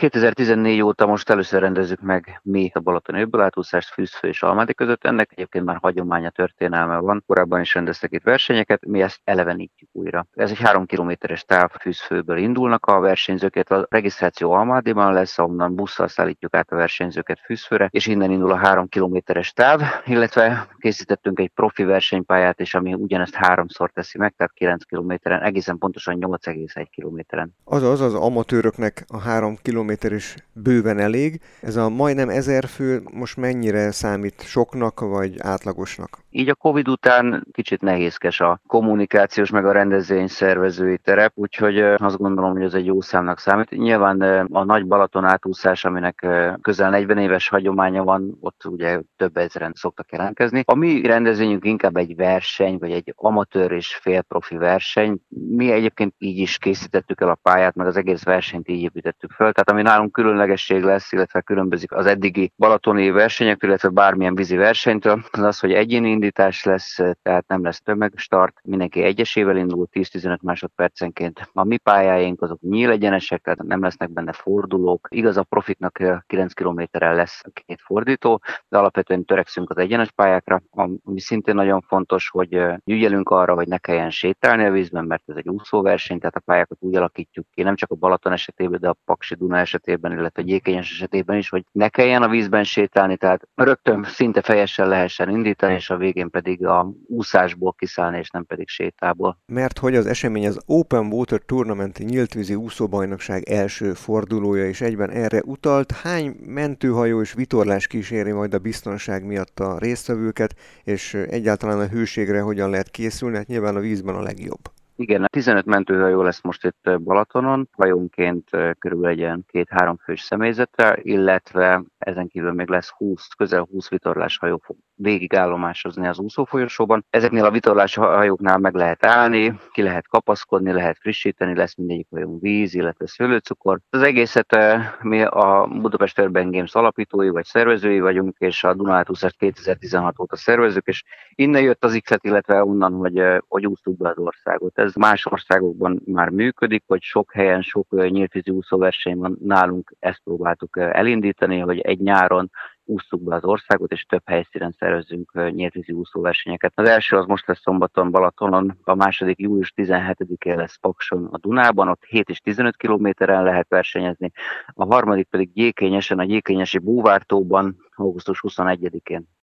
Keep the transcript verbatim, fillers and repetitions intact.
kétezer-tizennégy óta most először rendezzük meg mi a balatoni öbölátúszást Fűzfő és Almádi között. Ennek egyébként már hagyománya, történelme van. Korábban is rendeztek itt versenyeket, mi ezt elevenítjük újra. Ez egy három kilométeres táv, Fűzfőből indulnak a versenyzőket, a regisztráció Almádiban lesz, onnan busszal szállítjuk át a versenyzőket Fűzfőre, és innen indul a három kilométeres táv, illetve készítettünk egy profi versenypályát is, ami ugyanezt háromszor teszi meg, tehát kilenc kilométeren, egészen pontosan nyolc egész egy kilométeren. Azaz az amatőröknek a három kilométer is bőven elég. Ez a majdnem ezer fő most mennyire számít soknak vagy átlagosnak? Így a Covid után kicsit nehézkes a kommunikációs meg a rendezvény szervezői terep, úgyhogy azt gondolom, hogy ez egy jó számnak számít. Nyilván a Nagy Balaton átúszás, aminek közel negyven éves hagyománya van, ott ugye több ezeren szoktak jelentkezni. A mi rendezvényünk inkább egy verseny, vagy egy amatőr és félprofi verseny. Mi egyébként így is készítettük el a pályát, meg az egész versenyt így építettük föl. Tehát ami nálunk különlegesség lesz, illetve különbözik az eddigi balatoni versenyektől, illetve bármilyen vízi versenytől, az az, hogy egyéni indítás lesz, tehát nem lesz tömegstart, mindenki egyesével indul tíz-tizenöt másodpercenként. A mi pályáink azok nyílegyenesek, tehát nem lesznek benne fordulók. Igaz, a profiknak kilenc kilométeren lesz két fordító, de alapvetően törekszünk az egyenes pályákra, ami szintén nagyon fontos, hogy ügyelünk arra, hogy ne kelljen sétálni a vízben, mert ez egy úszóverseny, tehát a pályákat úgy alakítjuk ki, nem csak a Balaton esetében, de a Paksi Duna esetében, illetve a Gyékényes esetében is, hogy ne kelljen a vízben sétálni, tehát rögtön szinte fejesen lehessen indítani, és a végén pedig a úszásból kiszállni, és nem pedig sétából. Mert hogy az esemény az Open Water Tournament nyíltvízi úszóbajnokság első fordulója, és egyben erre utalt, hány mentőhajó és vitorlás kíséri majd a biztonság miatt a résztvevőket, és egyáltalán a hőségre hogyan lehet készülni, hát nyilván a vízben a legjobb. Igen, tizenöt mentőhajó lesz most itt Balatonon, hajónként körülbelül egy ilyen két-három fős személyzettel, illetve ezen kívül még lesz húsz, közel húsz vitorlás hajó fog végigállomásozni az úszófolyosóban. Ezeknél a vitorlás hajóknál meg lehet állni, ki lehet kapaszkodni, lehet frissíteni, lesz mindegyik hajón víz, illetve szőlőcukor. Az egészet mi a Budapest Urban Games alapítói vagy szervezői vagyunk, és a Duna átúszást kétezer-tizenhat óta szervezzük, és innen jött az iklet, illetve onnan, hogy, hogy úsztuk be az országot. Ez más országokban már működik, hogy sok helyen, sok nyíltvízi úszóverseny van, nálunk ezt próbáltuk elindítani, hogy egy nyáron ússzuk be az országot, és több helyszínen szervezzünk nyíltvízi úszóversenyeket. Az első az most lesz szombaton Balatonon, a második július tizenhetedikén lesz Pakson a Dunában, ott hét és tizenöt kilométeren lehet versenyezni, a harmadik pedig Gyékényesen, a Gyékényesi Búvártóban augusztus huszonegyedikén.